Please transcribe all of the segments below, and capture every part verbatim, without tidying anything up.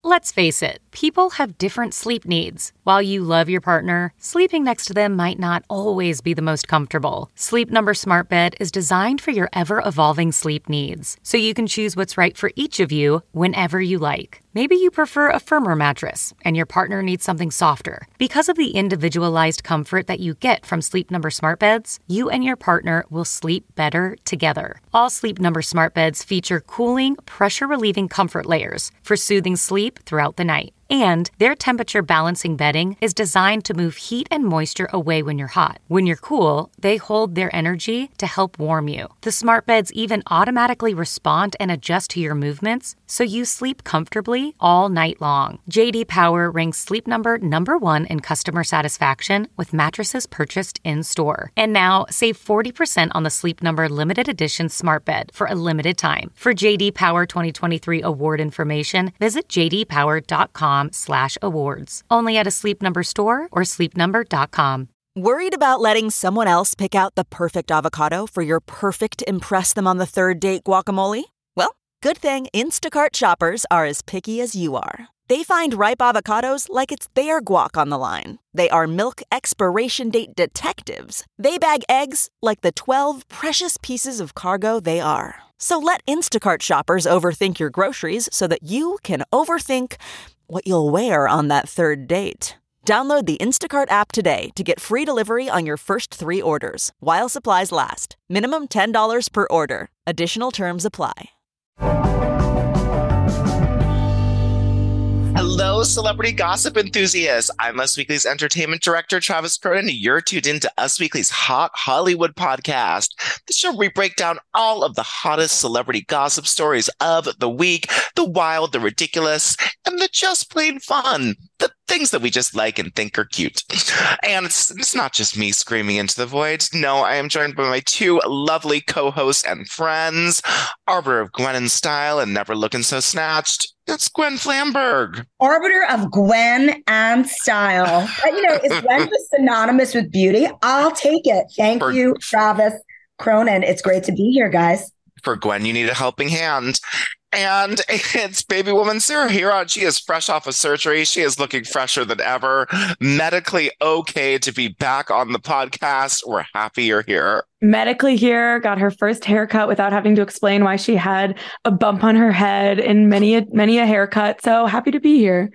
Let's face it, people have different sleep needs. While you love your partner, sleeping next to them might not always be the most comfortable. Sleep Number Smart Bed is designed for your ever-evolving sleep needs, so you can choose what's right for each of you whenever you like. Maybe you prefer a firmer mattress and your partner needs something softer. Because of the individualized comfort that you get from Sleep Number Smart Beds, you and your partner will sleep better together. All Sleep Number Smart Beds feature cooling, pressure-relieving comfort layers for soothing sleep throughout the night. And their temperature balancing bedding is designed to move heat and moisture away when you're hot. When you're cool, they hold their energy to help warm you. The smart beds even automatically respond and adjust to your movements, so you sleep comfortably all night long. J D Power ranks Sleep Number number one in customer satisfaction with mattresses purchased in-store. And now, save forty percent on the Sleep Number limited edition smart bed for a limited time. For J D Power twenty twenty-three award information, visit j d power dot com slash awards. Only at a Sleep Number store or sleep number dot com. Worried about letting someone else pick out the perfect avocado for your perfect impress them on the third date guacamole? Well, good thing Instacart shoppers are as picky as you are. They find ripe avocados like it's their guac on the line. They are milk expiration date detectives. They bag eggs like the twelve precious pieces of cargo they are. So let Instacart shoppers overthink your groceries so that you can overthink what you'll wear on that third date. Download the Instacart app today to get free delivery on your first three orders, while supplies last. Minimum ten dollars per order. Additional terms apply. Hello, celebrity gossip enthusiasts. I'm Us Weekly's entertainment director, Travis Cronin. You're tuned into Us Weekly's Hot Hollywood podcast, the show where we break down all of the hottest celebrity gossip stories of the week, the wild, the ridiculous, and the just plain fun, the things that we just like and think are cute. And it's, it's not just me screaming into the void. No, I am joined by my two lovely co-hosts and friends, arbiter of Gwen and style and never looking so snatched. It's Gwen Flamberg. Arbiter of Gwen and style. You know, is Gwen just synonymous with beauty? I'll take it. Thank For, you, Travis Cronin. It's great to be here, guys. For Gwen, you need a helping hand. And it's baby woman Sarah Huron. She is fresh off of surgery. She is looking fresher than ever. Medically okay to be back on the podcast. We're happy you're here. Medically here, got her first haircut without having to explain why she had a bump on her head in many a, many a haircut. So happy to be here.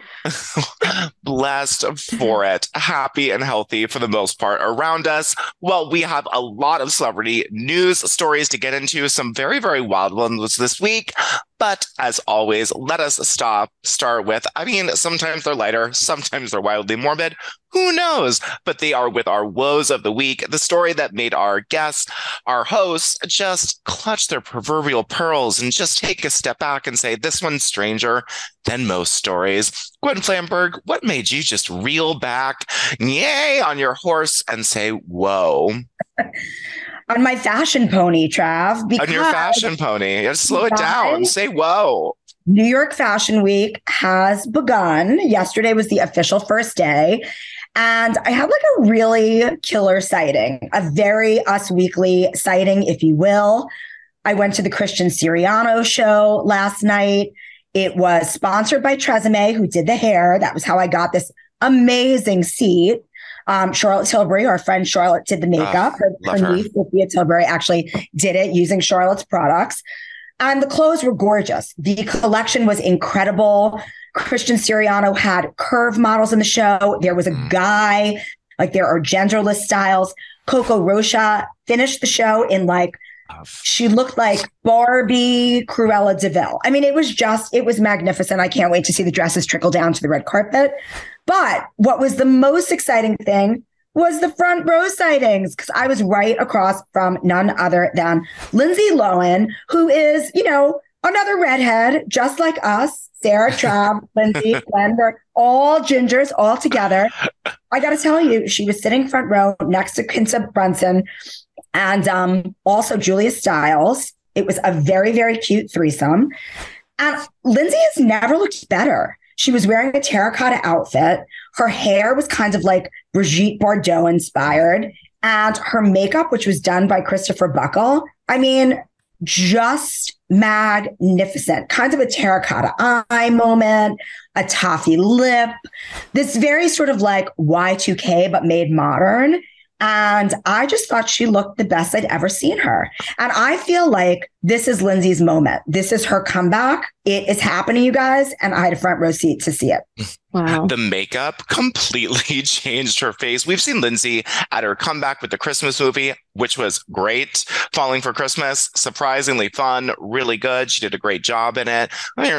Blessed for it. Happy and healthy for the most part around us. Well, we have a lot of celebrity news stories to get into. Some very, very wild ones this week. But as always, let us stop, start with, I mean, sometimes they're lighter, sometimes they're wildly morbid. Who knows? But they are with our woes of the week, the story that made our guests, our hosts, just clutch their proverbial pearls and just take a step back and say, this one's stranger than most stories. Gwen Flamberg, what made you just reel back, yay, on your horse and say, whoa? On my fashion pony, Trav. On your fashion pony. You have to slow it down. Say whoa. New York Fashion Week has begun. Yesterday was the official first day. And I had like a really killer sighting, a very Us Weekly sighting, if you will. I went to the Christian Siriano show last night. It was sponsored by Tresemme, who did the hair. That was how I got this amazing seat. Um, Charlotte Tilbury, our friend Charlotte, did the makeup. Uh, her her niece, Sophia Tilbury, actually did it using Charlotte's products. And the clothes were gorgeous. The collection was incredible. Christian Siriano had curve models in the show. There was a guy, like there are genderless styles. Coco Rocha finished the show in like, she looked like Barbie Cruella de Vil. I mean, it was just, it was magnificent. I can't wait to see the dresses trickle down to the red carpet. But what was the most exciting thing was the front row sightings, because I was right across from none other than Lindsay Lohan, who is, you know, another redhead, just like us. Sarah, Trav, Lindsay, Glenn, they're all gingers all together. I got to tell you, she was sitting front row next to Quinta Brunson and um, also Julia Stiles. It was a very, very cute threesome. And Lindsay has never looked better. She was wearing a terracotta outfit. Her hair was kind of like Brigitte Bardot inspired. And her makeup, which was done by Christopher Buckle, I mean, just magnificent. Kind of a terracotta eye moment, a toffee lip, this very sort of like Y two K, but made modern. And I just thought she looked the best I'd ever seen her. And I feel like this is Lindsay's moment. This is her comeback. It is happening, you guys. And I had a front row seat to see it. Wow. The makeup completely changed her face. We've seen Lindsay at her comeback with the Christmas movie, which was great. Falling for Christmas, surprisingly fun, really good. She did a great job in it.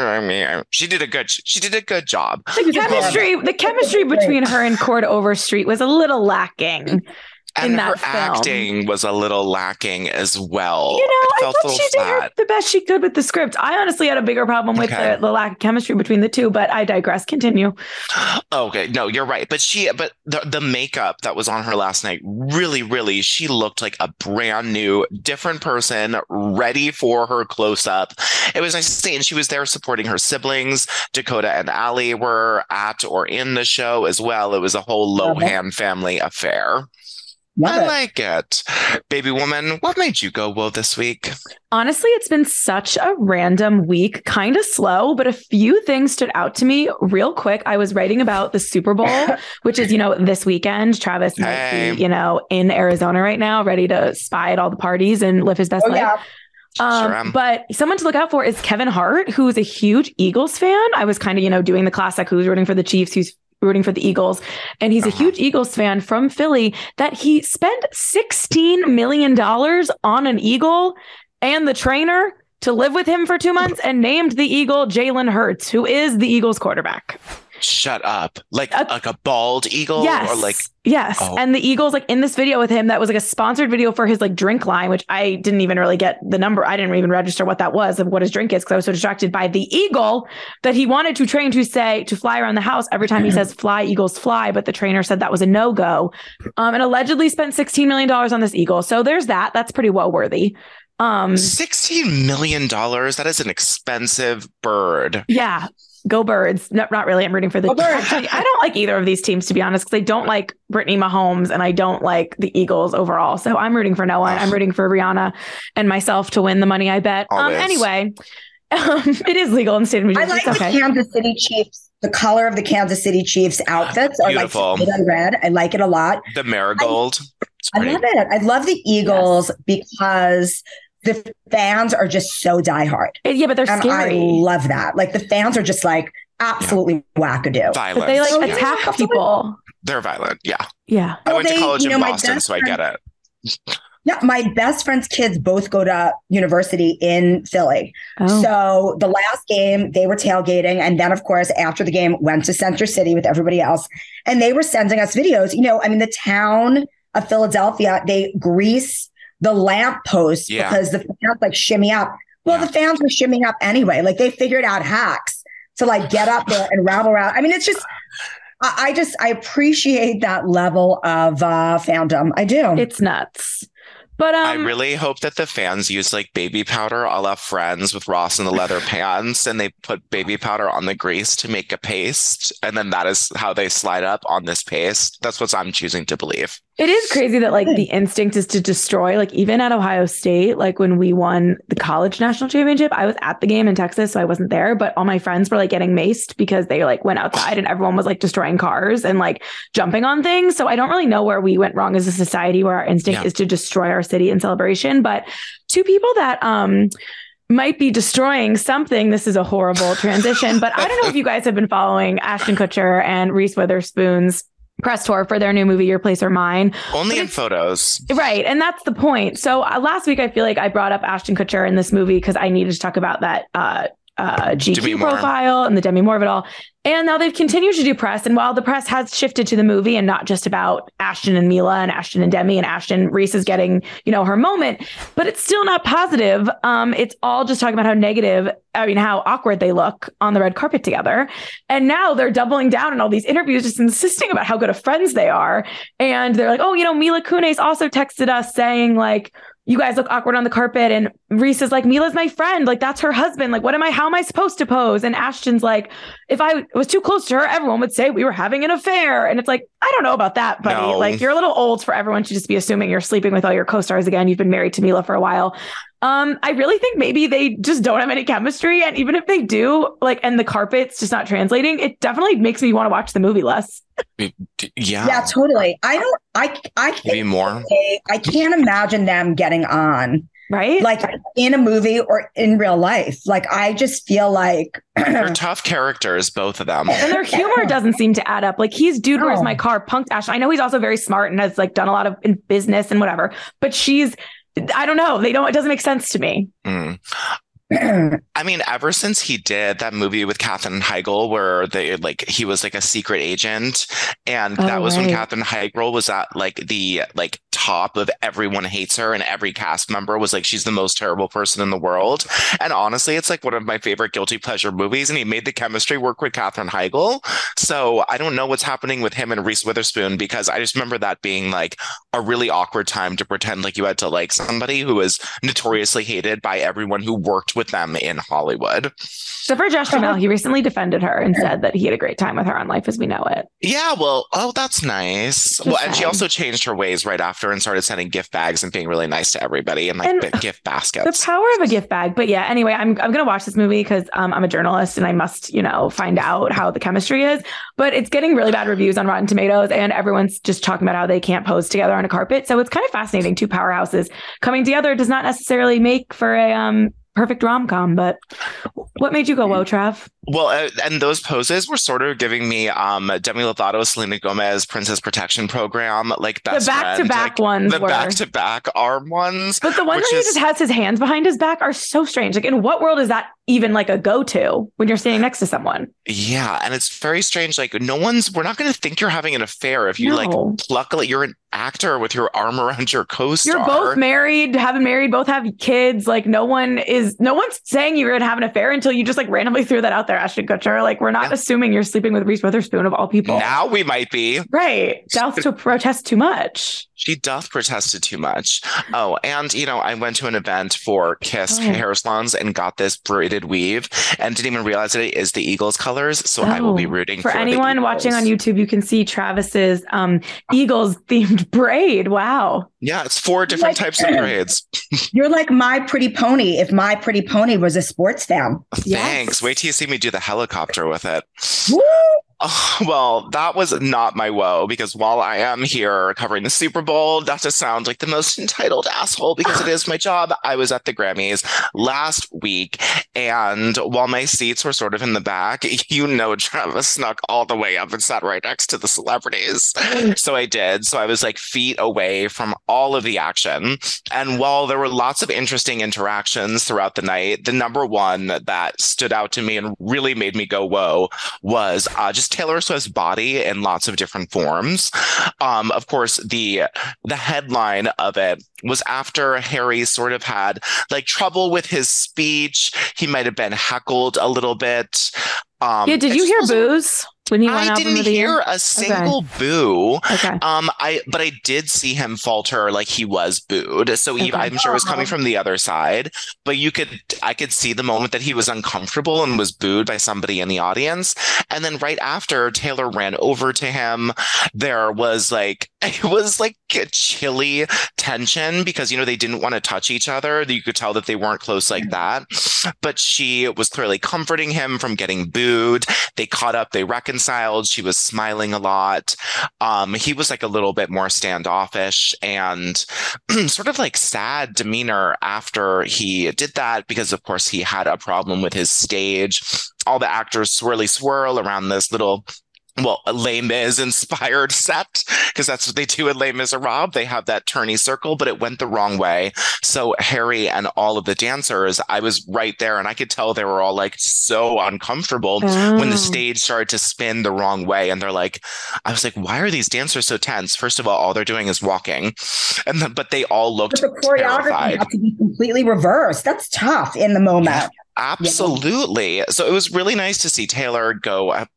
She did a good, she did a good job. The chemistry, the chemistry between her and Cord Overstreet was a little lacking. And her film. acting was a little lacking as well. You know, it I felt thought a she little did her, flat. the best she could with the script. I honestly had a bigger problem with Okay. the, the lack of chemistry between the two, but I digress. Continue. Okay, no, you're right. But she, but the, the makeup that was on her last night, really, really, she looked like a brand new, different person, ready for her close up. It was nice to see. And she was there supporting her siblings. Dakota and Allie were at or in the show as well. It was a whole Lohan family affair. Love I it. like it. Baby woman, what made you go whoa this week? Honestly, it's been such a random week, kind of slow, but a few things stood out to me real quick. I was writing about the Super Bowl, which is, you know, this weekend. Travis might Hey. be, you know, in Arizona right now, ready to spy at all the parties and live his best Oh, life. yeah. Um, Sure am. but someone to look out for is Kevin Hart, who's a huge Eagles fan. I was kind of, you know, doing the classic, who's rooting for the Chiefs, who's rooting for the Eagles. And he's a Uh-huh. huge Eagles fan from Philly that he spent sixteen million dollars on an Eagle and the trainer to live with him for two months and named the Eagle Jalen Hurts, who is the Eagles quarterback. Shut up. Like Uh, like a bald eagle Yes. or like yes. Oh. And the Eagles, like in this video with him, that was like a sponsored video for his like drink line, which I didn't even really get the number. I didn't even register what that was of what his drink is because I was so distracted by the eagle that he wanted to train to say to fly around the house every time he says fly, Eagles fly. But the trainer said that was a no go, um, and allegedly spent sixteen million dollars on this eagle. So there's that. That's pretty well worthy. Um, sixteen million dollars. That is an expensive bird. yeah. Go Birds. No, not really. I'm rooting for the. Go Birds. Actually, I don't like either of these teams, to be honest, because I don't like Brittany Mahomes and I don't like the Eagles overall. So I'm rooting for no one. I'm rooting for Rihanna and myself to win the money I bet. Um, Always. anyway, um, it is legal in the state of New I Jersey. like It's the okay. Kansas City Chiefs. The color of the Kansas City Chiefs outfits are Beautiful. like red and red. I like it a lot. The marigold. It's I pretty. love it. I love the Eagles because the fans are just so diehard. Yeah, but they're And I scary. love that. Like the fans are just like absolutely wackadoo. Violent. But they like Oh, yeah. attack yeah. people. They're violent. Yeah. Yeah. I Well, went to they- college you know, in my Boston, best so I get it. Yeah, my best friend's kids both go to university in Philly. Oh. So the last game, they were tailgating. And then, of course, after the game, went to Center City with everybody else. And they were sending us videos. You know, I mean, the town of Philadelphia, they grease the lamp posts Yeah. because the fans like shimmy up. Well, Yeah. the fans were shimmying up anyway. Like they figured out hacks to like get up there and rabble around. I mean, it's just, I, I just, I appreciate that level of uh, fandom. I do. It's nuts. But um, I really hope that the fans use like baby powder a la Friends with Ross in the leather pants, and they put baby powder on the grease to make a paste, and then that is how they slide up on this paste. That's what I'm choosing to believe. it is crazy that like the instinct is to destroy. Like even at Ohio State, like when we won the college national championship, I was at the game in Texas, so I wasn't there. But all my friends were like getting maced because they like went outside and everyone was like destroying cars and like jumping on things. So I don't really know where we went wrong as a society, where our instinct Yeah. is to destroy our city in celebration. But two people that um might be destroying something. This is a horrible transition, but I don't know if you guys have been following Ashton Kutcher and Reese Witherspoon's press tour for their new movie, Your Place or Mine. Only But in it's- photos. Right. And that's the point. So uh, last week, I feel like I brought up Ashton Kutcher in this movie because I needed to talk about that uh, uh, G Demi Q Moore. profile and the Demi Moore of it all. And now they've continued to do press. And while the press has shifted to the movie and not just about Ashton and Mila and Ashton and Demi and Ashton, Reese is getting, you know, her moment, but it's still not positive. Um, it's all just talking about how negative, I mean, how awkward they look on the red carpet together. And now they're doubling down in all these interviews, just insisting about how good of friends they are. And they're like, oh, you know, Mila Kunis also texted us saying like, you guys look awkward on the carpet. And Reese is like, Mila's my friend. Like, that's her husband. Like, what am I, how am I supposed to pose? And Ashton's like, if I was too close to her, everyone would say we were having an affair. And it's like, I don't know about that, buddy. No. Like, you're a little old for everyone to just be assuming you're sleeping with all your co-stars again. You've been married to Mila for a while. Um, I really think maybe they just don't have any chemistry. And even if they do, like, and the carpet's just not translating, it definitely makes me want to watch the movie less. Yeah. Yeah, totally. I don't, I, I can't, Maybe more. I can't imagine them getting on. Right? Like in a movie or in real life. Like, I just feel like they're tough characters, both of them. And their humor doesn't seem to add up. Like, he's dude, where's No. my car? Punked Ash. I know he's also very smart and has like done a lot of in business and whatever, but she's, I don't know. They don't, it doesn't make sense to me. Mm. I mean, ever since he did that movie with Katherine Heigl, where they like he was like a secret agent, and Oh, that was when right. Katherine Heigl was at like the like top of everyone hates her, and every cast member was like, she's the most terrible person in the world. And honestly, it's like one of my favorite guilty pleasure movies, and he made the chemistry work with Katherine Heigl. So I don't know what's happening with him and Reese Witherspoon, because I just remember that being like a really awkward time to pretend like you had to like somebody who was notoriously hated by everyone who worked with them in Hollywood. So for Josh Duhamel, he recently defended her and said that he had a great time with her on Life as We Know It. Yeah, well, oh, that's nice. Just Well, and she saying. also changed her ways right after and started sending gift bags and being really nice to everybody and like And big gift The baskets. power of a gift bag. But yeah, anyway, I'm I'm gonna watch this movie because um, I'm a journalist and I must, you know, find out how the chemistry is. But it's getting really bad reviews on Rotten Tomatoes, and everyone's just talking about how they can't pose together on a carpet. So it's kind of fascinating. Two powerhouses coming together does not necessarily make for a um perfect rom-com. But what made you go, whoa, Trav? Well, uh, and those poses were sort of giving me um Demi Lovato, Selena Gomez, Princess Protection Program, like best The back-to-back friend, like, ones the were. back-to-back arm ones. But the ones which where he is- just has his hands behind his back are so strange. Like, in what world is that even like a go-to when you're standing next to someone? Yeah, and it's very strange. Like, no one's, we're not going to think you're having an affair if you No. like pluck, like you're an actor with your arm around your co-star. You're both married, haven't married, both have kids. Like, no one is, no one's saying you're going to have an affair until you just like randomly threw that out there, Ashton Kutcher. Like, we're not Yeah. assuming you're sleeping with Reese Witherspoon of all people. Now we might be. Right. Doubts to protest too much. She doth protested too much. Oh, and you know, I went to an event for Kiss Oh. hair salons and got this braided weave and didn't even realize that it is the Eagles colors. So I will be Oh. rooting For for, the anyone watching on Eagles. YouTube, you can see Travis's um, Eagles themed braid. Wow. Yeah, it's four different Like- types of braids. you're like My Pretty Pony if My Pretty Pony was a sports fan. Yes. Thanks. Wait till you see me do the helicopter with it. Woo! Oh, well, that was not my woe, because while I am here covering the Super Bowl, not to sound like the most entitled asshole because it is my job, I was at the Grammys last week, and while my seats were sort of in the back, you know, Travis snuck all the way up and sat right next to the celebrities. So I did. So I was like feet away from all of the action. And while there were lots of interesting interactions throughout the night, the number one that stood out to me and really made me go, whoa, was uh, just Taylor Swift's body in lots of different forms. Um, of course, the the headline of it was after Harry sort of had like trouble with his speech. He might have been heckled a little bit. Um, Yeah. Did it you just hear wasn't- boos when he won I album didn't of the hear year? a single boo. Okay. Um, I but I did see him falter like he was booed. So he, Okay. I'm sure it was coming from the other side. But you could, I could see the moment that he was uncomfortable and was booed by somebody in the audience. And then right after, Taylor ran over to him. There was like it was like a chilly tension because you know they didn't want to touch each other. You could tell that they weren't close like that. But she was clearly comforting him from getting booed. They caught up. They reconciled. She was smiling a lot. Um, he was like a little bit more standoffish and sort of like sad demeanor after he did that because, of course, he had a problem with his stage. All the actors swirly swirl around this little well, a Les Mis inspired set, because that's what they do in Les Miserables. They have that turny circle, but it went the wrong way. So Harry and all of the dancers, I was right there and I could tell they were all like so uncomfortable Oh. when the stage started to spin the wrong way. And they're like, I was like, why are these dancers so tense? First of all, all they're doing is walking. And then, but they all looked But the choreography terrified. had to be completely reversed. That's tough in the moment. Absolutely. So it was really nice to see Taylor go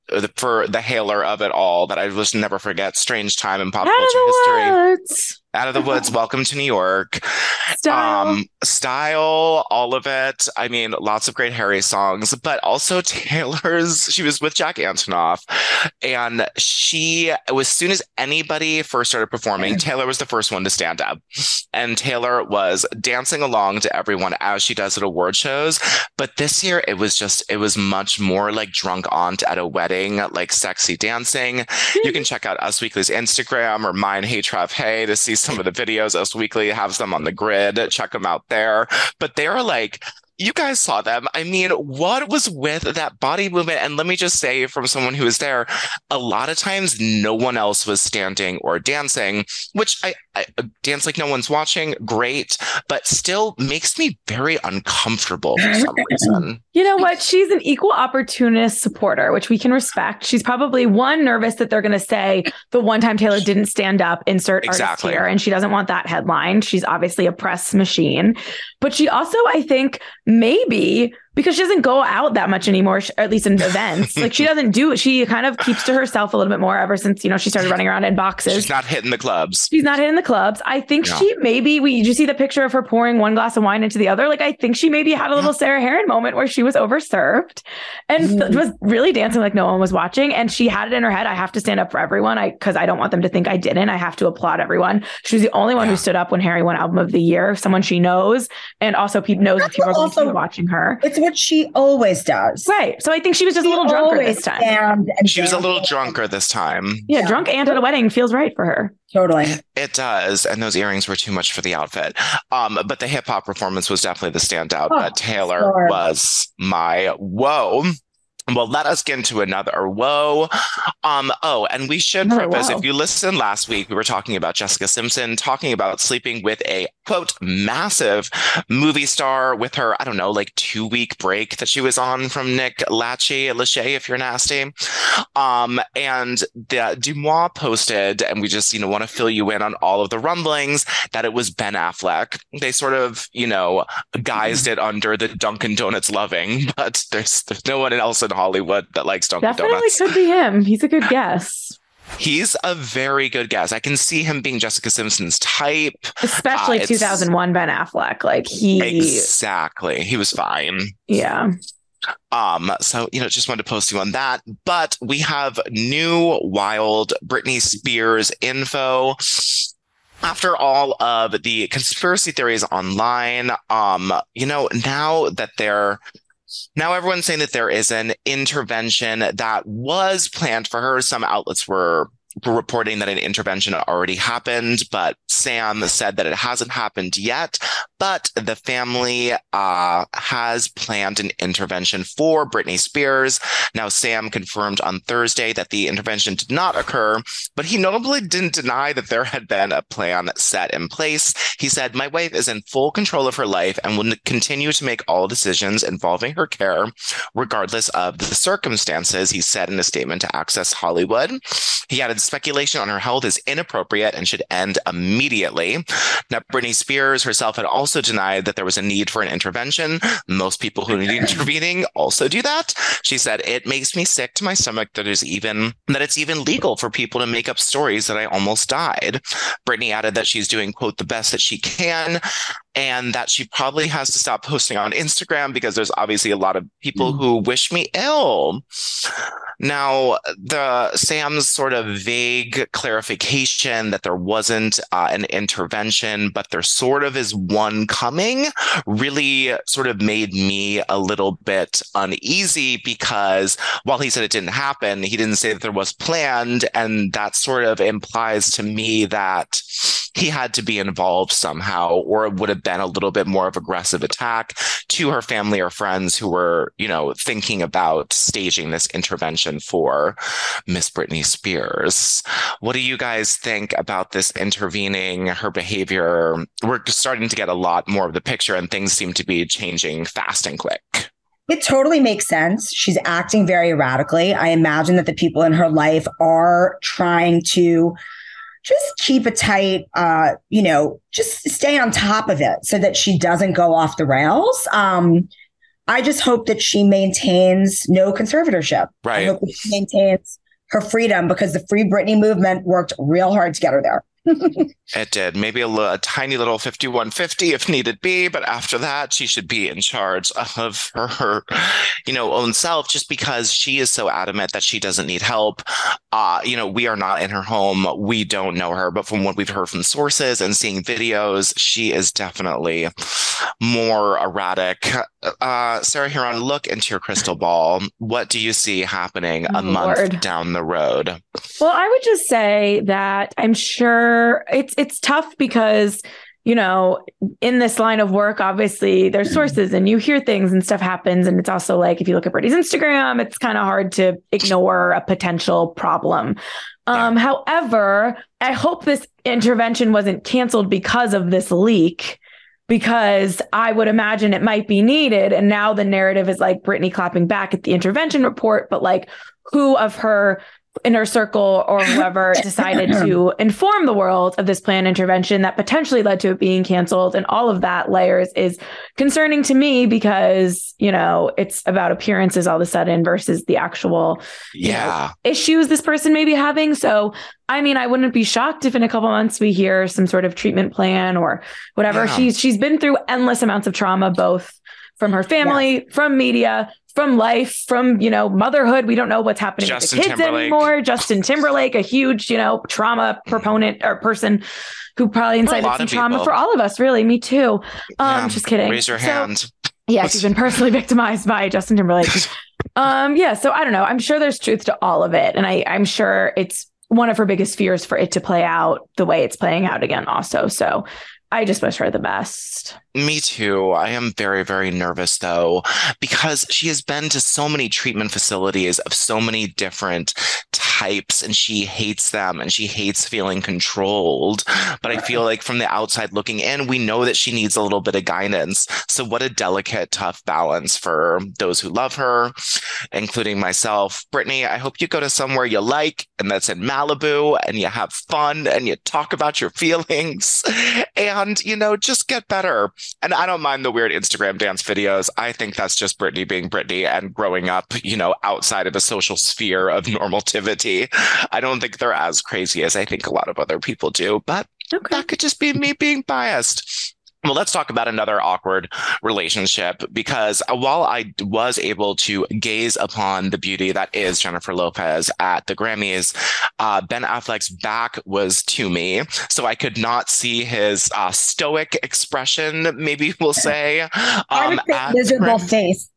for the hailer of it all that I will never forget. Strange time in pop Out of culture the history. woods. Out of the woods, welcome to New York. Style. Um, style, all of it. I mean, lots of great Harry songs, but also Taylor's. She was with Jack Antonoff, and she, as soon as anybody first started performing, Taylor was the first one to stand up. And Taylor was dancing along to everyone as she does at award shows. But this year, it was just, it was much more like drunk aunt at a wedding, like sexy dancing. You can check out Us Weekly's Instagram or mine, Hey Trav Hey, to see some of the videos. Us Weekly has them on the grid. Check them out there. But they're like, you guys saw them. I mean, what was with that body movement? And let me just say, from someone who was there, a lot of times no one else was standing or dancing, which I, I dance like no one's watching. Great. But still makes me very uncomfortable for some reason. You know what? She's an equal opportunist supporter, which we can respect. She's probably one nervous that they're going to say the one time Taylor didn't stand up, insert Exactly. artist here, and she doesn't want that headline. She's obviously a press machine, but she also, I think, maybe because she doesn't go out that much anymore, or at least in events, like she doesn't do it. She kind of keeps to herself a little bit more ever since, you know, she started running around in boxes. She's not hitting the clubs. She's not hitting the clubs. I think Yeah. she maybe, we, did you see the picture of her pouring one glass of wine into the other? Like, I think she maybe had a little Sarah Heron moment where she was overserved and Mm. th- was really dancing like no one was watching. And she had it in her head, I have to stand up for everyone. I, cause I don't want them to think I didn't. I have to applaud everyone. She was the only one Yeah. who stood up when Harry won Album of the Year, someone she knows. And also people knows that That's people are going to also- be watching her. It's what she always does. Right. So I think she was just She a little drunker always this time. stand and She was a dance. little drunker this time. Yeah, Yeah. drunk and at a wedding feels right for her. Totally. It does, and those earrings were too much for the outfit. Um, but the hip hop performance was definitely the standout. Oh, but Taylor sure. was my whoa. Well, let us get into another whoa. Um, oh, and we should Another preface, whoa. if you listened last week, we were talking about Jessica Simpson, talking about sleeping with a, quote, massive movie star with her, I don't know, like two-week break that she was on from Nick Lachey, Lachey, if you're nasty. Um, and the Dumois posted, and we just, you know, want to fill you in on all of the rumblings, that it was Ben Affleck. They sort of, you know, guised it under the Dunkin' Donuts loving, but there's, there's no one else in Hollywood that likes Dunkin' Definitely Donuts. could be him. He's a good guess. He's a very good guess. I can see him being Jessica Simpson's type. Especially Uh, it's- two thousand one Ben Affleck. Like he, Exactly. He was fine. yeah. Um, so, you know, just wanted to post you on that. But we have new wild Britney Spears info. After all of the conspiracy theories online, um, you know, now that they're Now everyone's saying that there is an intervention that was planned for her. Some outlets were reporting that an intervention already happened, but Sam said that it hasn't happened yet. But the family uh, has planned an intervention for Britney Spears. Now, Sam confirmed on Thursday that the intervention did not occur, but he notably didn't deny that there had been a plan set in place. He said, "My wife is in full control of her life and will continue to make all decisions involving her care, regardless of the circumstances," he said in a statement to Access Hollywood. He added, "Speculation on her health is inappropriate and should end immediately." Now, Britney Spears herself had also denied that there was a need for an intervention. Most people who need intervening also do that. She said, "It makes me sick to my stomach that is even that it's even legal for people to make up stories that I almost died." Britney added that she's doing, quote, "the best that she can," and that she probably has to stop posting on Instagram because there's obviously a lot of people mm. who wish me ill. Now, the Sam's sort of vague clarification that there wasn't uh, an intervention, but there sort of is one coming, really sort of made me a little bit uneasy, because while he said it didn't happen, he didn't say that there was planned. And that sort of implies to me that he had to be involved somehow, or it would have been a little bit more of aggressive attack to her family or friends who were, you know, thinking about staging this intervention for Miss Britney Spears. What do you guys think about this intervening, her behavior? We're starting to get a lot more of the picture, and things seem to be changing fast and quick. It totally makes sense. She's acting very erratically. I imagine that the people in her life are trying to just keep it tight, uh, you know, just stay on top of it so that she doesn't go off the rails. Um, I just hope that she maintains no conservatorship. Right. I hope that she maintains her freedom, because the Free Britney movement worked real hard to get her there. It did. Maybe a, little, a tiny little fifty-one fifty if needed be, but after that, she should be in charge of her, her, you know, own self, just because she is so adamant that she doesn't need help. Uh, you know, we are not in her home. We don't know her, but from what we've heard from sources and seeing videos, she is definitely more erratic. Uh, Sarah Huron, look into your crystal ball. What do you see happening a Oh, month Lord. down the road? Well, I would just say that I'm sure it's it's tough because, you know, in this line of work, obviously there's sources and you hear things and stuff happens. And it's also like, if you look at Britney's Instagram, it's kind of hard to ignore a potential problem. Um, Yeah. However, I hope this intervention wasn't canceled because of this leak, because I would imagine it might be needed. And now the narrative is like Britney clapping back at the intervention report, but like, who of her inner circle or whoever decided to inform the world of this planned intervention that potentially led to it being canceled, and all of that layers is concerning to me, because, you know, it's about appearances all of a sudden versus the actual you Yeah. know, issues this person may be having. So, I mean, I wouldn't be shocked if in a couple months we hear some sort of treatment plan or whatever. Yeah. She's she's been through endless amounts of trauma, both from her family, from media, from life, from, you know, motherhood. We don't know what's happening Justin with the kids Timberlake. anymore. Justin Timberlake, a huge, you know, trauma proponent or person who probably incited lot some of trauma people. for all of us. Really, me too. Um, Yeah. just kidding. Raise your So- hand. Yeah, she's been personally victimized by Justin Timberlake. um, yeah, so I don't know. I'm sure there's truth to all of it, and I, I'm sure it's one of her biggest fears for it to play out the way it's playing out again. Also, so I just wish her the best. Me too. I am very, very nervous though, because she has been to so many treatment facilities of so many different types, and she hates them and she hates feeling controlled. But I feel like from the outside looking in, we know that she needs a little bit of guidance. So what a delicate, tough balance for those who love her, including myself. Britney, I hope you go to somewhere you like, and that's in Malibu, and you have fun and you talk about your feelings and, you know, just get better. And I don't mind the weird Instagram dance videos. I think that's just Britney being Britney and growing up, you know, outside of a social sphere of normativity. I don't think they're as crazy as I think a lot of other people do, but Okay. that could just be me being biased. Well, let's talk about another awkward relationship, because while I was able to gaze upon the beauty that is Jennifer Lopez at the Grammys, uh, Ben Affleck's back was to me, so I could not see his uh, stoic expression, maybe we'll say. Um, I would say at the miserable Gram- face.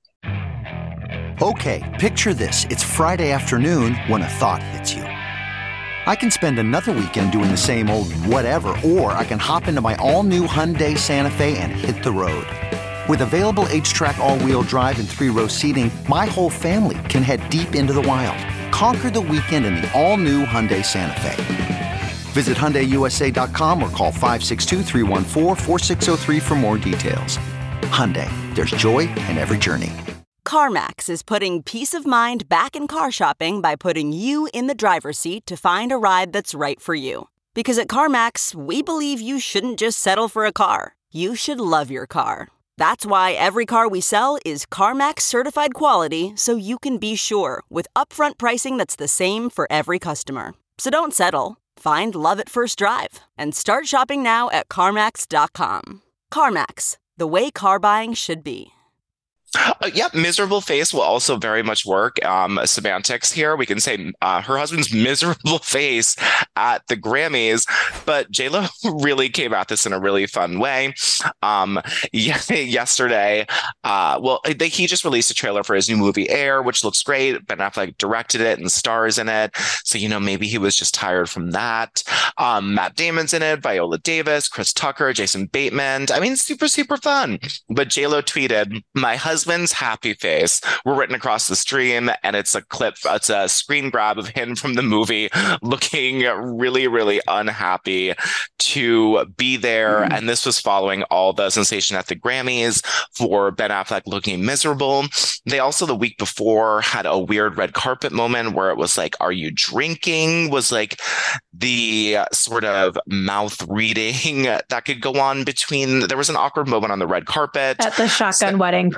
Okay, picture this. It's Friday afternoon when a thought hits you. I can spend another weekend doing the same old whatever, or I can hop into my all-new Hyundai Santa Fe and hit the road. With available H-Track all-wheel drive and three-row seating, my whole family can head deep into the wild. Conquer the weekend in the all-new Hyundai Santa Fe. Visit Hyundai U S A dot com or call five six two, three one four, four six zero three for more details. Hyundai, there's joy in every journey. CarMax is putting peace of mind back in car shopping by putting you in the driver's seat to find a ride that's right for you. Because at CarMax, we believe you shouldn't just settle for a car. You should love your car. That's why every car we sell is CarMax certified quality, so you can be sure with upfront pricing that's the same for every customer. So don't settle. Find love at first drive and start shopping now at CarMax dot com. CarMax, the way car buying should be. Uh, yeah, miserable face will also very much work. Um, semantics here. We can say uh, her husband's miserable face at the Grammys, but J-Lo really came at this in a really fun way. Um, yesterday, uh, well, they, he just released a trailer for his new movie Air, which looks great. Ben Affleck directed it and stars in it. So, you know, maybe he was just tired from that. Um, Matt Damon's in it, Viola Davis, Chris Tucker, Jason Bateman. I mean, super, super fun. But J-Lo tweeted, "My husband husband's happy face were written across the stream," and it's a clip, it's a screen grab of him from the movie looking really, really unhappy to be there. Mm. And this was following all the sensation at the Grammys for Ben Affleck looking miserable. They also, the week before, had a weird red carpet moment where it was like, "Are you drinking?" was like the sort of mouth reading that could go on between. There was an awkward moment on the red carpet at the Shotgun so, Wedding premiere.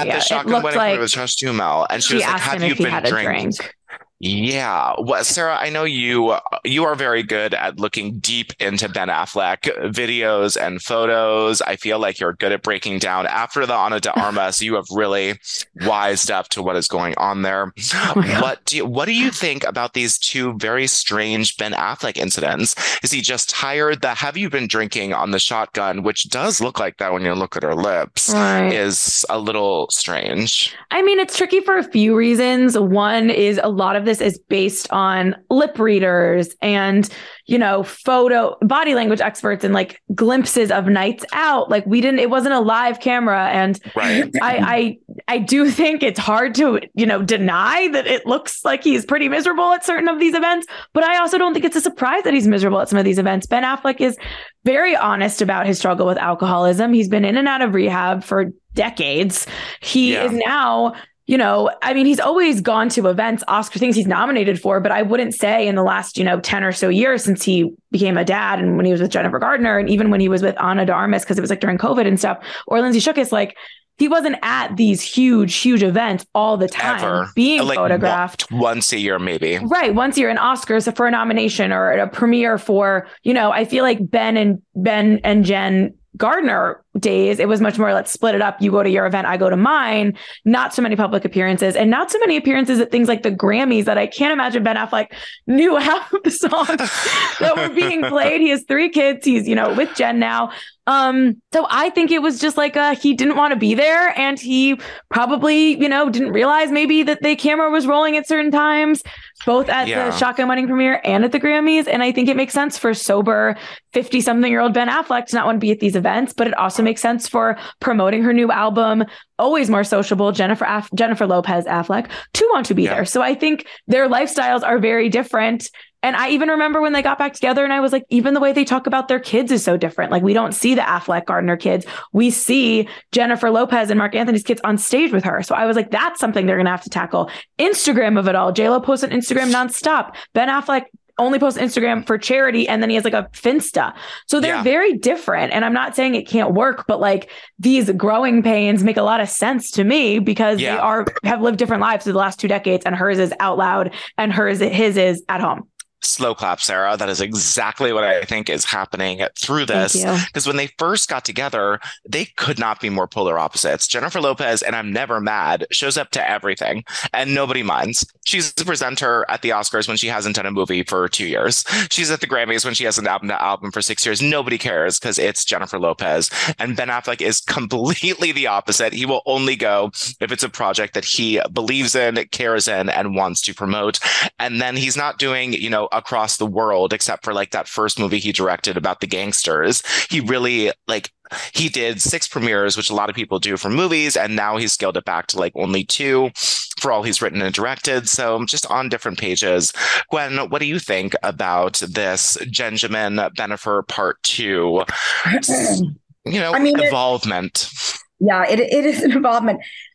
At yeah, the shotgun wedding like with Josh Duhamel. And she, she was like, asked have him you if he been had a drinking? drink. Yeah. Well, Sarah, I know you you are very good at looking deep into Ben Affleck videos and photos. I feel like you're good at breaking down after the Ana de Armas. You have really wised up to what is going on there. Oh what do you, what do you think about these two very strange Ben Affleck incidents? Is he just tired? The have you been drinking on the shotgun, which does look like that when you look at her lips, right, is a little strange. I mean, it's tricky for a few reasons. One is a lot of this is based on lip readers and, you know, photo body language experts and like glimpses of nights out. Like we didn't, it wasn't a live camera. And right. I, I, I do think it's hard to, you know, deny that it looks like he's pretty miserable at certain of these events, but I also don't think it's a surprise that he's miserable at some of these events. Ben Affleck is very honest about his struggle with alcoholism. He's been in and out of rehab for decades. He yeah. is now, you know, I mean, he's always gone to events, Oscar things he's nominated for, but I wouldn't say in the last, you know, ten or so years since he became a dad and when he was with Jennifer Gardner and even when he was with Ana de Armas, because it was like during COVID and stuff, or Lindsay Shookus, like he wasn't at these huge, huge events all the time Ever. being like photographed. Once a year, maybe. Right. Once a year, an Oscars for a nomination or a premiere for, you know, I feel like Ben and Ben and Jen Gardner days, it was much more, let's split it up. You go to your event, I go to mine. Not so many public appearances and not so many appearances at things like the Grammys that I can't imagine Ben Affleck knew half of the songs that were being played. He has three kids. He's, you know, with Jen now. Um, so I think it was just like uh he didn't want to be there and he probably, you know, didn't realize maybe that the camera was rolling at certain times, both at yeah. the Shotgun Wedding premiere and at the Grammys. And I think it makes sense for sober fifty something year old Ben Affleck to not want to be at these events, but it also makes sense for promoting her new album, always more sociable, Jennifer Aff- Jennifer Lopez Affleck, to want to be yeah. there. So I think their lifestyles are very different. And I even remember when they got back together and I was like, even the way they talk about their kids is so different. Like we don't see the Affleck Gardner kids. We see Jennifer Lopez and Mark Anthony's kids on stage with her. So I was like, that's something they're going to have to tackle. Instagram of it all. J Lo posts on Instagram nonstop. Ben Affleck only posts Instagram for charity. And then he has like a Finsta. So they're yeah. very different. And I'm not saying it can't work, but like these growing pains make a lot of sense to me because yeah. they are, have lived different lives for the last two decades and hers is out loud and hers, his is at home. Slow clap, Sarah. That is exactly what I think is happening through this. Because when they first got together, they could not be more polar opposites. Jennifer Lopez, and I'm never mad, shows up to everything and nobody minds. She's the presenter at the Oscars when she hasn't done a movie for two years. She's at the Grammys when she hasn't album to album for six years. Nobody cares because it's Jennifer Lopez. And Ben Affleck is completely the opposite. He will only go if it's a project that he believes in, cares in, and wants to promote. And then he's not doing, you know, across the world, except for like that first movie he directed about the gangsters. He really like he did six premieres, which a lot of people do for movies, and now he's scaled it back to like only two for all he's written and directed. So just on different pages. Gwen, what do you think about this Benjamin Bennifer part two? You know, I mean, involvement. It, yeah, it it is an involvement.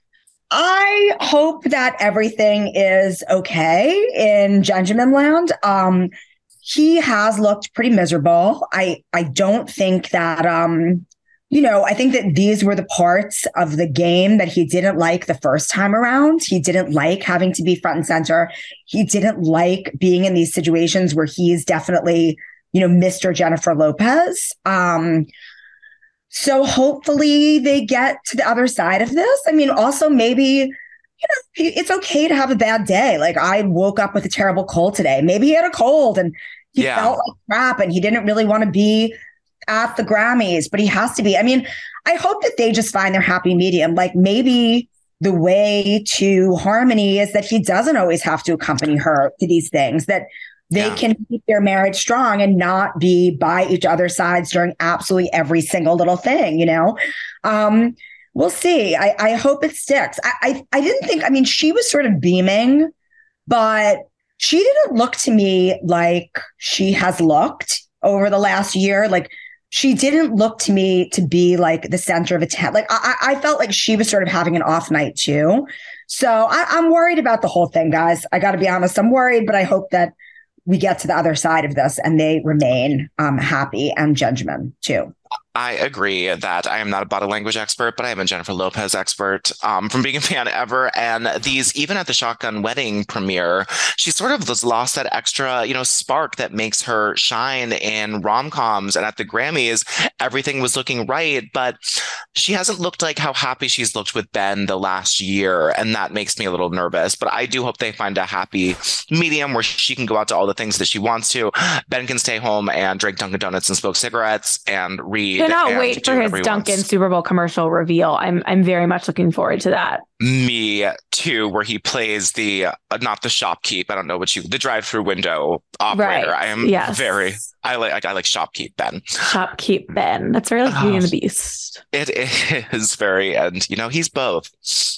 I hope that everything is okay in Benjamin land. Um, he has looked pretty miserable. I, I don't think that, um, you know, I think that these were the parts of the game that he didn't like the first time around. He didn't like having to be front and center. He didn't like being in these situations where he's definitely, you know, Mister Jennifer Lopez. Um, So hopefully they get to the other side of this. I mean, also maybe, you know, it's okay to have a bad day. Like I woke up with a terrible cold today. Maybe he had a cold and he yeah. felt like crap and he didn't really want to be at the Grammys, but he has to be. I mean, I hope that they just find their happy medium. Like maybe the way to harmony is that he doesn't always have to accompany her to these things, that they yeah. can keep their marriage strong and not be by each other's sides during absolutely every single little thing, you know? Um, we'll see. I, I hope it sticks. I, I I didn't think, I mean, she was sort of beaming, but she didn't look to me like she has looked over the last year. Like she didn't look to me to be like the center of attention. Like I, I felt like she was sort of having an off night too. So I, I'm worried about the whole thing, guys. I got to be honest. I'm worried, but I hope that we get to the other side of this and they remain um, happy and Benjamin too. I agree that I am not a body language expert, but I am a Jennifer Lopez expert um, from being a fan ever. And these, even at the Shotgun Wedding premiere, she sort of just lost that extra, you know, spark that makes her shine in rom-coms. And at the Grammys, everything was looking right, but she hasn't looked like how happy she's looked with Ben the last year. And that makes me a little nervous. But I do hope they find a happy medium where she can go out to all the things that she wants to. Ben can stay home and drink Dunkin' Donuts and smoke cigarettes and read. Cannot wait for his Dunkin' Super Bowl commercial reveal. I'm I'm very much looking forward to that. Me too, where he plays the uh, not the shopkeep. I don't know what you the drive-through window operator. Right. I am yes. very. I like I like shopkeep Ben. Shopkeep Ben. That's very like Beauty and the Beast. It is very, and you know he's both.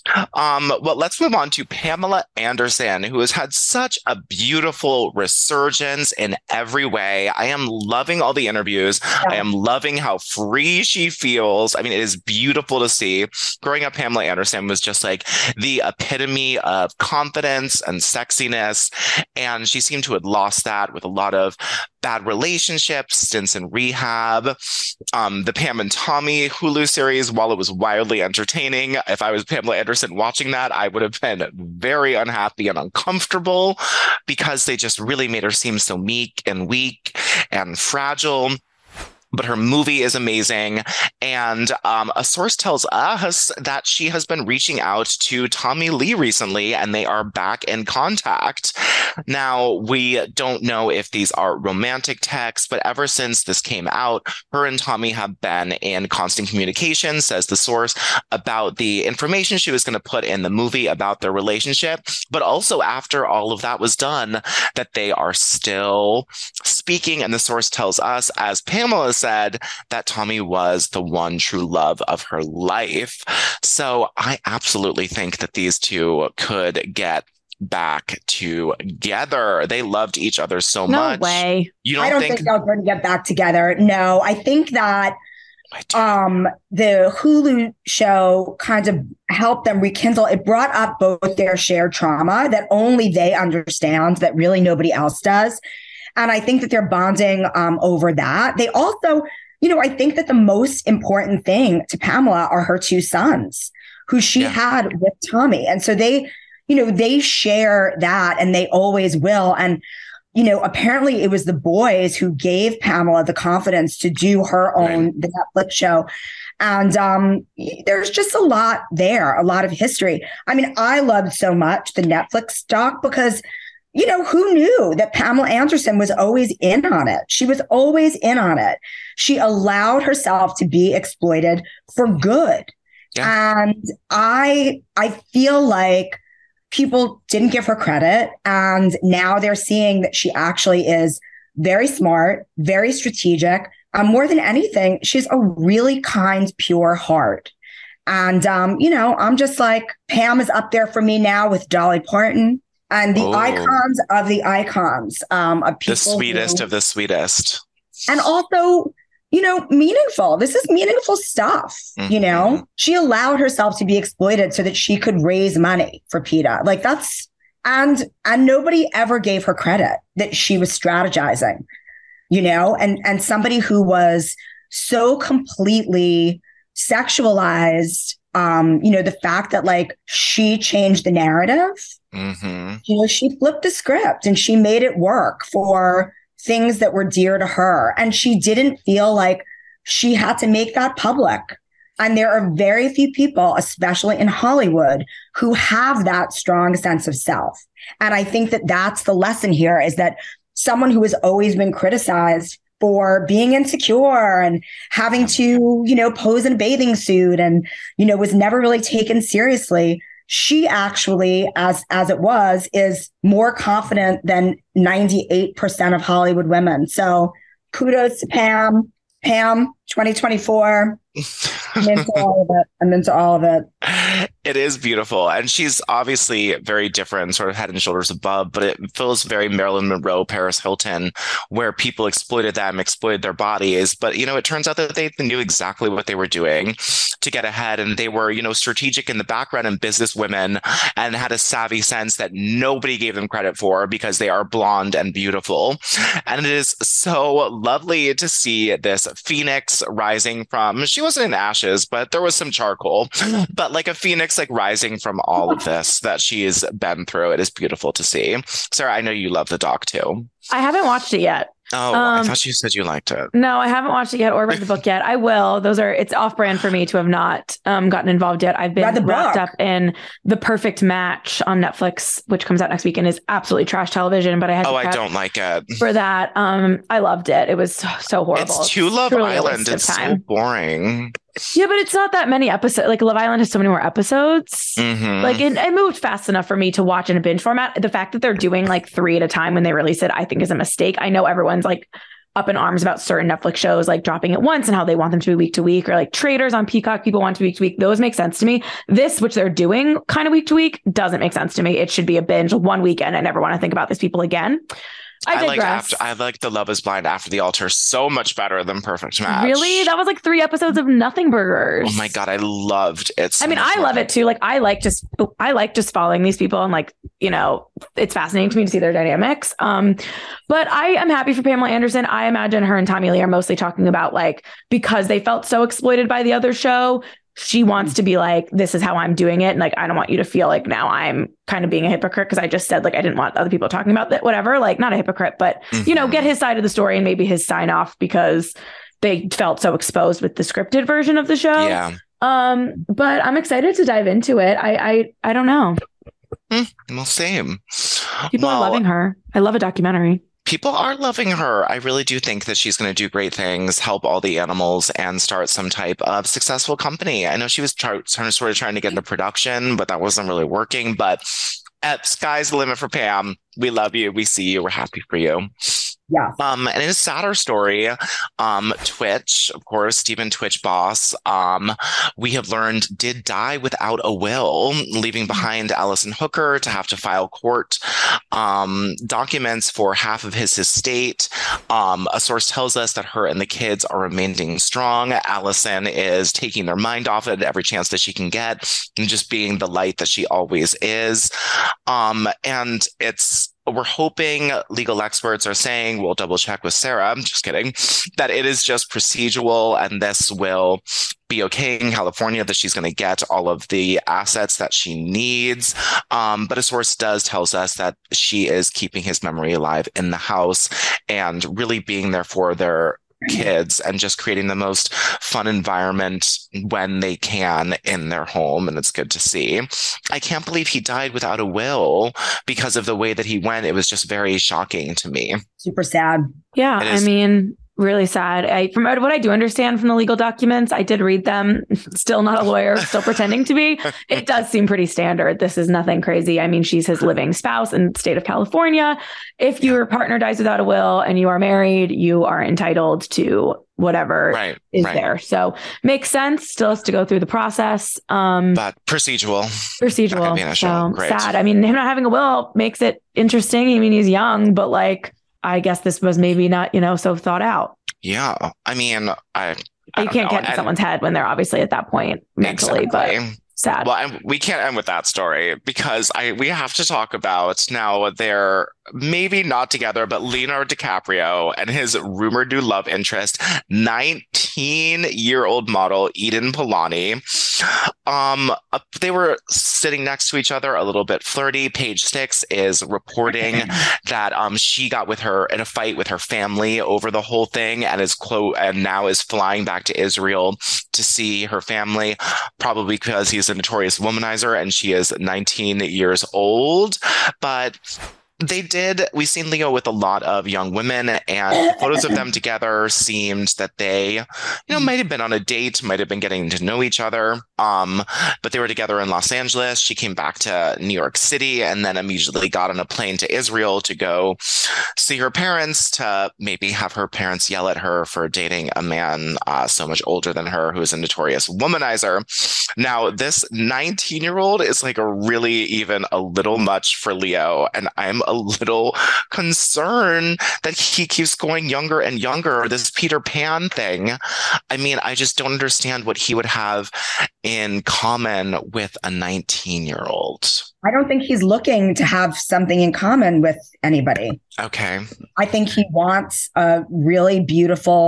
Um, well, let's move on to Pamela Anderson, who has had such a beautiful resurgence in every way. I am loving all the interviews. Yeah. I am loving how free she feels. I mean, it is beautiful to see. Growing up, Pamela Anderson was just like the epitome of confidence and sexiness, and she seemed to have lost that with a lot of bad relationships, stints in rehab. Um, the Pam and Tommy Hulu series, while it was wildly entertaining, if I was Pamela Anderson watching that, I would have been very unhappy and uncomfortable because they just really made her seem so meek and weak and fragile. But her movie is amazing. And um, a source tells us that she has been reaching out to Tommy Lee recently, and they are back in contact. Now, we don't know if these are romantic texts, but ever since this came out, her and Tommy have been in constant communication, says the source, about the information she was going to put in the movie about their relationship. But also after all of that was done, that they are still speaking. And the source tells us, as Pamela said, that Tommy was the one true love of her life. So I absolutely think that these two could get back together. They loved each other so no much. No way. You don't I don't think-, think they're going to get back together. No, I think that um, the Hulu show kind of helped them rekindle. It brought up both their shared trauma that only they understand, that really nobody else does. And I think that they're bonding um, over that. They also, you know, I think that the most important thing to Pamela are her two sons, who she yeah. had with Tommy. And so they, you know, they share that, and they always will. And, you know, apparently it was the boys who gave Pamela the confidence to do her own right. the Netflix show. And um, there's just a lot there, a lot of history. I mean, I loved so much the Netflix doc because, you know, who knew that Pamela Anderson was always in on it? She was always in on it. She allowed herself to be exploited for good. Yeah. And I I feel like people didn't give her credit. And now they're seeing that she actually is very smart, very strategic. Um, more than anything, she's a really kind, pure heart. And, um, you know, I'm just like, Pam is up there for me now with Dolly Parton. And the oh. icons of the icons um, of people. The sweetest who, of the sweetest. And also, you know, meaningful. This is meaningful stuff. Mm-hmm. You know, she allowed herself to be exploited so that she could raise money for PETA. Like that's, and, and nobody ever gave her credit that she was strategizing, you know, and, and somebody who was so completely sexualized. Um, you know, the fact that like she changed the narrative. Mm-hmm. You know, she flipped the script and she made it work for things that were dear to her. And she didn't feel like she had to make that public. And there are very few people, especially in Hollywood, who have that strong sense of self. And I think that that's the lesson here, is that someone who has always been criticized for being insecure and having to, you know, pose in a bathing suit and, you know, was never really taken seriously. She actually, as as it was, is more confident than ninety-eight percent of Hollywood women. So kudos to Pam. Pam, twenty twenty-four. I'm into all of it. I'm into all of it. It is beautiful. And she's obviously very different, sort of head and shoulders above, but it feels very Marilyn Monroe, Paris Hilton, where people exploited them, exploited their bodies. But, you know, it turns out that they knew exactly what they were doing to get ahead. And they were, you know, strategic in the background and business women, and had a savvy sense that nobody gave them credit for because they are blonde and beautiful. And it is so lovely to see this Phoenix phoenix rising from, she wasn't in ashes, but there was some charcoal, but like a phoenix, like rising from all of this that she's been through. It is beautiful to see. Sarah, I know you love the doc too. I haven't watched it yet. Oh, um, I thought you said you liked it. No, I haven't watched it yet or read the book yet. I will. Those are, it's off brand for me to have not um, gotten involved yet. I've been wrapped up in The Perfect Match on Netflix, which comes out next week and is absolutely trash television. But I had to oh, I don't like it for that. Um, I loved it. It was so, so horrible. It's too Love Island. It's so boring. Yeah, but it's not that many episodes. Like Love Island has so many more episodes. Mm-hmm. Like it, it moved fast enough for me to watch in a binge format. The fact that they're doing like three at a time when they release it, I think is a mistake. I know everyone's like up in arms about certain Netflix shows like dropping it once and how they want them to be week to week, or like Traitors on Peacock, people want to be week to week. Those make sense to me. This, which they're doing kind of week to week, doesn't make sense to me. It should be a binge one weekend. I never want to think about these people again. I, I like digress. after I like the Love Is Blind After the Altar so much better than Perfect Match. Really? That was like three episodes of nothing burgers. Oh my God, I loved it. So I mean, I more. love it too. Like I like just I like just following these people and like, you know, it's fascinating to me to see their dynamics. Um, but I am happy for Pamela Anderson. I imagine her and Tommy Lee are mostly talking about like, because they felt so exploited by the other show, she wants to be like, this is how I'm doing it. And like, I don't want you to feel like now I'm kind of being a hypocrite because I just said like, I didn't want other people talking about that, whatever, like not a hypocrite, but, mm-hmm. you know, get his side of the story and maybe his sign off because they felt so exposed with the scripted version of the show. Yeah. Um, but I'm excited to dive into it. I, I, I don't know. Mm, well, same. People well, are loving her. I love a documentary. People are loving her. I really do think that she's going to do great things, help all the animals, and start some type of successful company. I know she was try- sort of trying to get into production, but that wasn't really working. But uh, sky's the limit for Pam. We love you. We see you. We're happy for you. Yeah. Um, and in a sadder story, um, Twitch, of course, Stephen Twitch boss, um, we have learned did die without a will, leaving behind Allison Hooker to have to file court um, documents for half of his estate. Um, a source tells us that her and the kids are remaining strong. Allison is taking their mind off it every chance that she can get and just being the light that she always is. Um, and it's We're hoping, legal experts are saying, we'll double check with Sarah, I'm just kidding, that it is just procedural and this will be okay in California, that she's going to get all of the assets that she needs. Um, but a source does tells us that she is keeping his memory alive in the house and really being there for their kids and just creating the most fun environment when they can in their home. And it's good to see. I can't believe he died without a will because of the way that he went. It was just very shocking to me. Super sad. Yeah. I mean, really sad. I, from what I do understand from the legal documents, I did read them. Still not a lawyer, still pretending to be. It does seem pretty standard. This is nothing crazy. I mean, she's his living spouse in the state of California. If your partner dies without a will and you are married, you are entitled to whatever right, is right. there. So makes sense. Still has to go through the process. Um, but procedural. Procedural. So Great. sad. I mean, him not having a will makes it interesting. I mean, he's young, but like, I guess this was maybe not, you know, so thought out. Yeah. I mean, I, I you can't know. get in and someone's head when they're obviously at that point mentally, exactly. but sad. Well, and we can't end with that story because I we have to talk about now they're maybe not together, but Leonardo DiCaprio and his rumored new love interest, nineteen-year-old model Eden Polani. Um, they were sitting next to each other, a little bit flirty. Page Six is reporting that um she got with her in a fight with her family over the whole thing, and is clo- and now is flying back to Israel to see her family, probably because he's a notorious womanizer and she is nineteen years old. But they did. We've seen Leo with a lot of young women, and photos of them together seemed that they, you know, might have been on a date, might have been getting to know each other. Um, but they were together in Los Angeles. She came back to New York City and then immediately got on a plane to Israel to go see her parents, to maybe have her parents yell at her for dating a man uh, so much older than her who is a notorious womanizer. Now, this nineteen-year-old is like a really even a little much for Leo, and I'm a little concerned that he keeps going younger and younger. This Peter Pan thing. I mean, I just don't understand what he would have in common with a nineteen-year-old. I don't think he's looking to have something in common with anybody. Okay. I think he wants a really beautiful,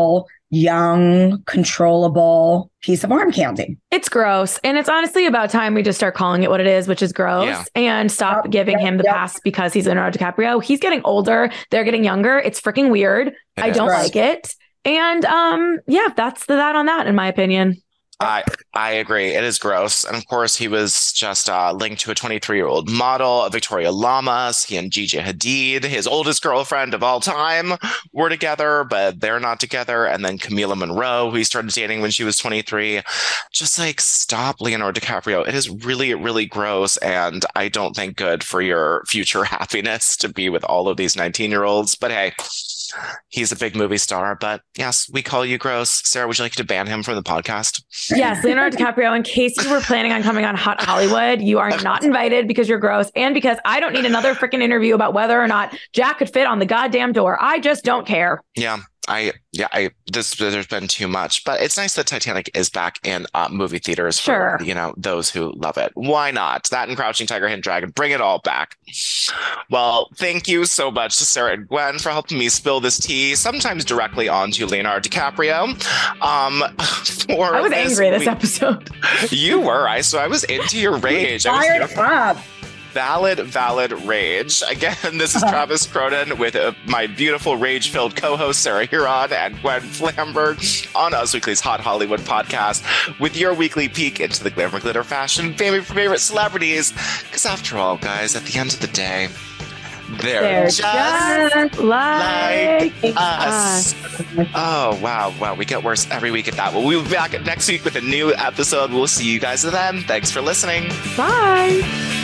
young, controllable piece of arm candy. It's gross. And it's honestly about time we just start calling it what it is, which is gross, yeah. and stop yep, giving yep, him the yep. pass because he's Leonardo DiCaprio. He's getting older. They're getting younger. It's freaking weird. It I is. don't gross. like it. And um, yeah, that's the that on that, in my opinion. I I agree. It is gross. And of course, he was just uh, linked to a twenty-three-year-old model, Victoria Lamas. He and Gigi Hadid, his oldest girlfriend of all time, were together, but they're not together. And then Camila Monroe, who he started dating when she was twenty-three. Just like, stop, Leonardo DiCaprio. It is really, really gross. And I don't think good for your future happiness to be with all of these nineteen-year-olds. But hey, he's a big movie star, but yes, we call you gross. Sarah, would you like to ban him from the podcast? Yes, Leonardo DiCaprio, in case you were planning on coming on Hot Hollywood, you are not invited because you're gross and because I don't need another freaking interview about whether or not Jack could fit on the goddamn door. I just don't care. Yeah. I yeah I this there's been too much, but it's nice that Titanic is back in uh, movie theaters for sure. you know those who love it. Why not? That and Crouching Tiger, Hidden Dragon, bring it all back. Well, thank you so much to Sarah and Gwen for helping me spill this tea, sometimes directly onto Leonardo DiCaprio. Um, for I was this angry this week, episode. You were, I so I was into your rage. Fired up. Valid, valid rage. Again, this is Travis Cronin with uh, my beautiful rage-filled co-host Sarah Huron and Gwen Flamberg on Us Weekly's Hot Hollywood podcast with your weekly peek into the glamour, glitter, fashion, favorite favorite celebrities. Because after all, guys, at the end of the day, they're, they're just, just like, like us. us. Oh, wow. Wow. We get worse every week at that. Well, we'll be back next week with a new episode. We'll see you guys then. Thanks for listening. Bye.